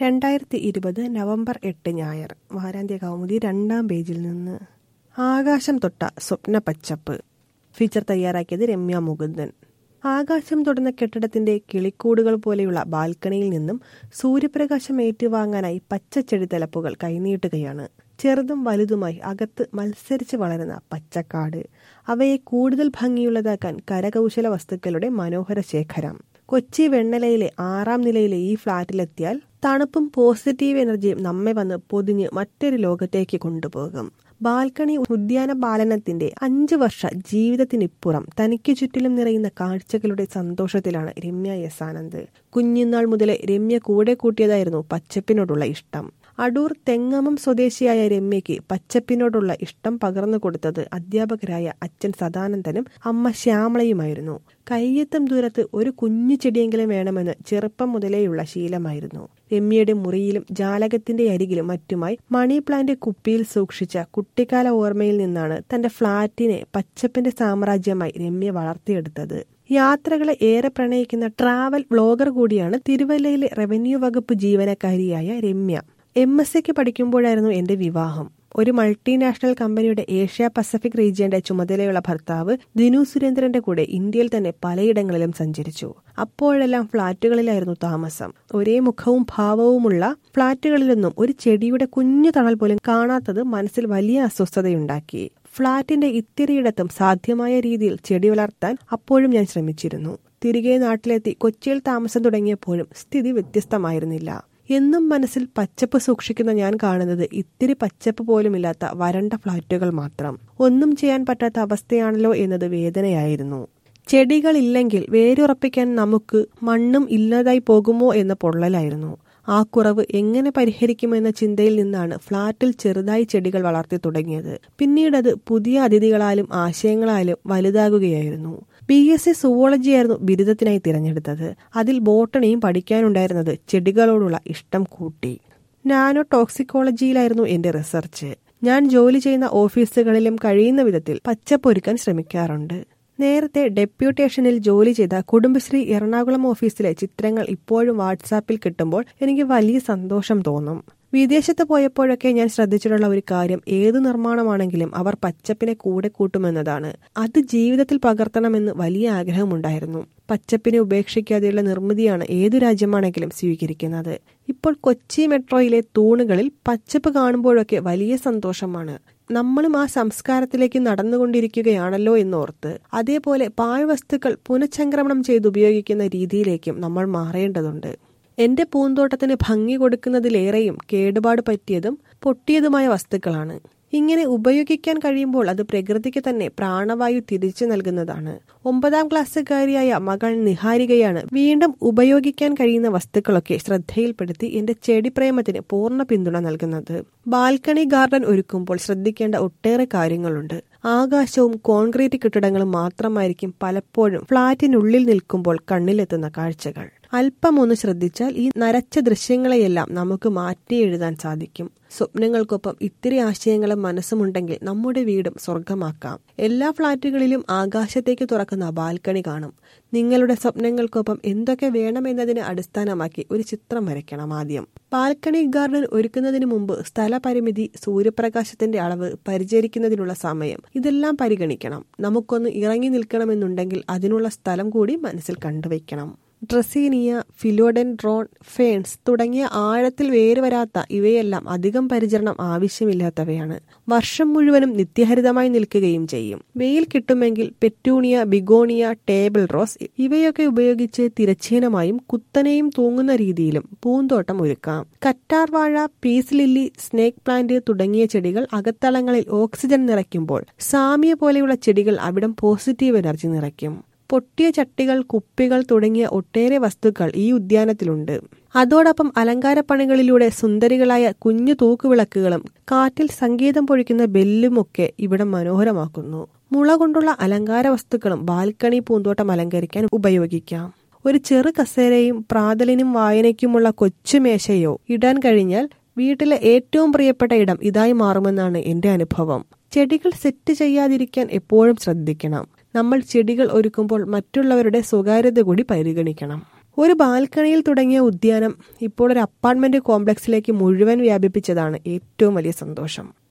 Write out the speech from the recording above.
2020 November 8 ഞായർ. വാരാന്ത്യ കൗമുദി 2-ാം പേജിൽ നിന്ന്. ആകാശം തൊട്ട സ്വപ്ന പച്ചപ്പ്. ഫീച്ചർ തയ്യാറാക്കിയത് രമ്യ മുകുന്ദൻ. ആകാശം തൊടുന്ന കെട്ടിടത്തിന്റെ കിളിക്കൂടുകൾ പോലെയുള്ള ബാൽക്കണിയിൽ നിന്നും സൂര്യപ്രകാശം ഏറ്റുവാങ്ങാനായി പച്ചച്ചെടിത്തലപ്പുകൾ കൈനീട്ടുകയാണ്. ചെറുതും വലുതുമായി അകത്ത് മത്സരിച്ച് വളരുന്ന പച്ചക്കാട്. അവയെ കൂടുതൽ ഭംഗിയുള്ളതാക്കാൻ കരകൗശല വസ്തുക്കളുടെ മനോഹര ശേഖരം. കൊച്ചി വെണ്ണലയിലെ 6-ാം നിലയിലെ ഈ ഫ്ളാറ്റിലെത്തിയാൽ തണുപ്പും പോസിറ്റീവ് എനർജിയും നമ്മെ വന്ന് പൊതിഞ്ഞ് മറ്റൊരു ലോകത്തേക്ക് കൊണ്ടുപോകും. ബാൽക്കണി ഉദ്യാന പാലനത്തിന്റെ 5 വർഷ ജീവിതത്തിനിപ്പുറം തനിക്ക് ചുറ്റിലും നിറയുന്ന കാഴ്ചകളുടെ സന്തോഷത്തിലാണ് രമ്യ എസ് ആനന്ദ്. കുഞ്ഞുനാൾ മുതലേ രമ്യ കൂടെ കൂട്ടിയതായിരുന്നു പച്ചപ്പിനോടുള്ള ഇഷ്ടം. അടൂർ തെങ്ങമം സ്വദേശിയായ രമ്യയ്ക്ക് പച്ചപ്പിനോടുള്ള ഇഷ്ടം പകർന്നു കൊടുത്തത് അധ്യാപകരായ അച്ഛൻ സദാനന്ദനും അമ്മ ശ്യാമളയുമായിരുന്നു. കയ്യെത്തും ദൂരത്ത് ഒരു കുഞ്ഞു ചെടിയെങ്കിലും വേണമെന്ന് ചെറുപ്പം മുതലേയുള്ള ശീലമായിരുന്നു. രമ്യയുടെ മുറിയിലും ജാലകത്തിന്റെ അരികിലും മറ്റുമായി മണി പ്ലാന്റ് കുപ്പിയിൽ സൂക്ഷിച്ച കുട്ടിക്കാല ഓർമ്മയിൽ നിന്നാണ് തന്റെ ഫ്ളാറ്റിനെ പച്ചപ്പിന്റെ സാമ്രാജ്യമായി രമ്യ വളർത്തിയെടുത്തത്. യാത്രകളെ ഏറെ പ്രണയിക്കുന്ന ട്രാവൽ വ്ളോഗർ കൂടിയാണ് തിരുവല്ലയിലെ റവന്യൂ വകുപ്പ് ജീവനക്കാരിയായ രമ്യ. MSc പഠിക്കുമ്പോഴായിരുന്നു എന്റെ വിവാഹം. ഒരു മൾട്ടിനാഷണൽ കമ്പനിയുടെ ഏഷ്യ പസഫിക് റീജിയന്റെ ചുമതലയുള്ള ഭർത്താവ് ദിനു സുരേന്ദ്രന്റെ കൂടെ ഇന്ത്യയിൽ തന്നെ പലയിടങ്ങളിലും സഞ്ചരിച്ചു. അപ്പോഴെല്ലാം ഫ്ളാറ്റുകളിലായിരുന്നു താമസം. ഒരേ മുഖവും ഭാവവുമുള്ള ഫ്ളാറ്റുകളിലൊന്നും ഒരു ചെടിയുടെ കുഞ്ഞു തണൽ പോലും കാണാത്തത് മനസ്സിൽ വലിയ അസ്വസ്ഥതയുണ്ടാക്കി. ഫ്ളാറ്റിന്റെ ഇത്തിരിയിടത്തും സാധ്യമായ രീതിയിൽ ചെടി വളർത്താൻ അപ്പോഴും ഞാൻ ശ്രമിച്ചിരുന്നു. തിരികെ നാട്ടിലെത്തി കൊച്ചിയിൽ താമസം തുടങ്ങിയപ്പോഴും സ്ഥിതി വ്യത്യസ്തമായിരുന്നില്ല. എന്നും മനസ്സിൽ പച്ചപ്പ് സൂക്ഷിക്കുന്ന ഞാൻ കാണുന്നത് ഇത്തിരി പച്ചപ്പ് പോലുമില്ലാത്ത വരണ്ട ഫ്ളാറ്റുകൾ മാത്രം. ഒന്നും ചെയ്യാൻ പറ്റാത്ത അവസ്ഥയാണല്ലോ എന്നത് വേദനയായിരുന്നു. ചെടികളില്ലെങ്കിൽ വേരുറപ്പിക്കാൻ നമുക്ക് മണ്ണും ഇല്ലാതായി പോകുമോ എന്ന പൊള്ളലായിരുന്നു. ആ കുറവ് എങ്ങനെ പരിഹരിക്കുമെന്ന ചിന്തയിൽ നിന്നാണ് ഫ്ളാറ്റിൽ ചെറുതായി ചെടികൾ വളർത്തി തുടങ്ങിയത്. പിന്നീടത് പുതിയ അതിഥികളാലും ആശയങ്ങളാലും വലുതാകുകയായിരുന്നു. BSc സുവോളജി ആയിരുന്നു ബിരുദത്തിനായി തിരഞ്ഞെടുത്തത്. അതിൽ ബോട്ടണിയും പഠിക്കാനുണ്ടായിരുന്നത് ചെടികളോടുള്ള ഇഷ്ടം കൂട്ടി. നാനോ ടോക്സിക്കോളജിയിലായിരുന്നു എന്റെ റിസർച്ച്. ഞാൻ ജോലി ചെയ്യുന്ന ഓഫീസുകളിലും കഴിയുന്ന വിധത്തിൽ പച്ചപ്പൊരുക്കാൻ ശ്രമിക്കാറുണ്ട്. നേരത്തെ ഡെപ്യൂട്ടേഷനിൽ ജോലി ചെയ്ത കുടുംബശ്രീ എറണാകുളം ഓഫീസിലെ ചിത്രങ്ങൾ ഇപ്പോഴും വാട്സാപ്പിൽ കിട്ടുമ്പോൾ എനിക്ക് വലിയ സന്തോഷം തോന്നും. വിദേശത്ത് പോയപ്പോഴൊക്കെ ഞാൻ ശ്രദ്ധിച്ചിട്ടുള്ള ഒരു കാര്യം, ഏത് നിർമ്മാണമാണെങ്കിലും അവർ പച്ചപ്പിനെ കൂടെ കൂട്ടുമെന്നതാണ്. അത് ജീവിതത്തിൽ പകർത്തണമെന്ന് വലിയ ആഗ്രഹമുണ്ടായിരുന്നു. പച്ചപ്പിനെ ഉപേക്ഷിക്കാതെയുള്ള നിർമ്മിതിയാണ് ഏതു രാജ്യമാണെങ്കിലും സ്വീകരിക്കുന്നത്. ഇപ്പോൾ കൊച്ചി മെട്രോയിലെ തൂണുകളിൽ പച്ചപ്പ് കാണുമ്പോഴൊക്കെ വലിയ സന്തോഷമാണ്. നമ്മളും ആ സംസ്കാരത്തിലേക്ക് നടന്നുകൊണ്ടിരിക്കുകയാണല്ലോ എന്നോർത്ത്. അതേപോലെ പാഴ്വസ്തുക്കൾ പുനഃചംക്രമണം ചെയ്ത് ഉപയോഗിക്കുന്ന രീതിയിലേക്കും നമ്മൾ മാറേണ്ടതുണ്ട്. എന്റെ പൂന്തോട്ടത്തിന് ഭംഗി കൊടുക്കുന്നതിലേറെയും കേടുപാട് പറ്റിയതും പൊട്ടിയതുമായ വസ്തുക്കളാണ്. ഇങ്ങനെ ഉപയോഗിക്കാൻ കഴിയുമ്പോൾ അത് പ്രകൃതിക്ക് തന്നെ പ്രാണവായു തിരിച്ചു നൽകുന്നതാണ്. 9-ാം ക്ലാസ്സുകാരിയായ മകൾ നിഹാരികയാണ് വീണ്ടും ഉപയോഗിക്കാൻ കഴിയുന്ന വസ്തുക്കളൊക്കെ ശ്രദ്ധയിൽപ്പെടുത്തി എന്റെ ചെടിപ്രേമത്തിന് പൂർണ്ണ പിന്തുണ നൽകുന്നത്. ബാൽക്കണി ഗാർഡൻ ഒരുക്കുമ്പോൾ ശ്രദ്ധിക്കേണ്ട ഒട്ടേറെ കാര്യങ്ങളുണ്ട്. ആകാശവും കോൺക്രീറ്റ് കെട്ടിടങ്ങളും മാത്രമായിരിക്കും പലപ്പോഴും ഫ്ളാറ്റിനുള്ളിൽ നിൽക്കുമ്പോൾ കണ്ണിലെത്തുന്ന കാഴ്ചകൾ. അല്പമൊന്ന് ശ്രദ്ധിച്ചാൽ ഈ നരച്ച ദൃശ്യങ്ങളെയെല്ലാം നമുക്ക് മാറ്റി എഴുതാൻ സാധിക്കും. സ്വപ്നങ്ങൾക്കൊപ്പം ഇത്തിരി ആശയങ്ങളും മനസ്സുമുണ്ടെങ്കിൽ നമ്മുടെ വീടും സ്വർഗമാക്കാം. എല്ലാ ഫ്ളാറ്റുകളിലും ആകാശത്തേക്ക് തുറക്കുന്ന ബാൽക്കണി കാണും. നിങ്ങളുടെ സ്വപ്നങ്ങൾക്കൊപ്പം എന്തൊക്കെ വേണമെന്നതിനെ അടിസ്ഥാനമാക്കി ഒരു ചിത്രം വരയ്ക്കണം ആദ്യം. ബാൽക്കണി ഗാർഡൻ ഒരുക്കുന്നതിന് മുമ്പ് സ്ഥലപരിമിതി, സൂര്യപ്രകാശത്തിന്റെ അളവ്, പരിചരിക്കുന്നതിനുള്ള സമയം, ഇതെല്ലാം പരിഗണിക്കണം. നമുക്കൊന്ന് ഇറങ്ങി നിൽക്കണമെന്നുണ്ടെങ്കിൽ അതിനുള്ള സ്ഥലം കൂടി മനസ്സിൽ കണ്ടുവയ്ക്കണം. ഡ്രസീനിയ, ഫിലോഡെൻഡ്രോൺ, ഫേൺസ് തുടങ്ങിയ ആഴത്തിൽ വേരുവരാത്ത ഇവയെല്ലാം അധികം പരിചരണം ആവശ്യമില്ലാത്തവയാണ്. വർഷം മുഴുവനും നിത്യഹരിതമായി നിൽക്കുകയും ചെയ്യും. വെയിൽ കിട്ടുമെങ്കിൽ പെറ്റൂണിയ, ബിഗോണിയ, ടേബിൾ റോസ് ഇവയൊക്കെ ഉപയോഗിച്ച് തിരശ്ചീനമായും കുത്തനെയും തൂങ്ങുന്ന രീതിയിലും പൂന്തോട്ടം ഒരുക്കാം. കറ്റാർ വാഴ, പീസ് ലില്ലി, സ്നേക്ക് പ്ലാന്റ് തുടങ്ങിയ ചെടികൾ അകത്തളങ്ങളിൽ ഓക്സിജൻ നിറയ്ക്കുമ്പോൾ സാമിയ പോലെയുള്ള ചെടികൾ അവിടം പോസിറ്റീവ് എനർജി നിറയ്ക്കും. പൊട്ടിയ ചട്ടികൾ, കുപ്പികൾ തുടങ്ങിയ ഒട്ടേറെ വസ്തുക്കൾ ഈ ഉദ്യാനത്തിലുണ്ട്. അതോടൊപ്പം അലങ്കാരപ്പണികളിലൂടെ സുന്ദരികളായ കുഞ്ഞു തൂക്കുവിളക്കുകളും കാറ്റിൽ സംഗീതം പൊഴിക്കുന്ന ബെല്ലുമൊക്കെ ഇവിടം മനോഹരമാക്കുന്നു. മുള കൊണ്ടുള്ള അലങ്കാര വസ്തുക്കളും ബാൽക്കണി പൂന്തോട്ടം അലങ്കരിക്കാൻ ഉപയോഗിക്കാം. ഒരു ചെറു കസേരയും പ്രാതലിനും വായനയ്ക്കുമുള്ള കൊച്ചുമേശയോ ഇടാൻ കഴിഞ്ഞാൽ വീട്ടിലെ ഏറ്റവും പ്രിയപ്പെട്ട ഇടം ഇതായി മാറുമെന്നാണ് എന്റെ അനുഭവം. ചെടികൾ സെറ്റ് ചെയ്യാതിരിക്കാൻ എപ്പോഴും ശ്രദ്ധിക്കണം. നമ്മൾ ചെടികൾ ഒരുക്കുമ്പോൾ മറ്റുള്ളവരുടെ സ്വകാര്യത കൂടി പരിഗണിക്കണം. ഒരു ബാൽക്കണിയിൽ തുടങ്ങിയ ഉദ്യാനം ഇപ്പോൾ ഒരു അപ്പാർട്ട്മെന്റ് കോംപ്ലക്സിലേക്ക് മുഴുവൻ വ്യാപിപ്പിച്ചതാണ് ഏറ്റവും വലിയ സന്തോഷം.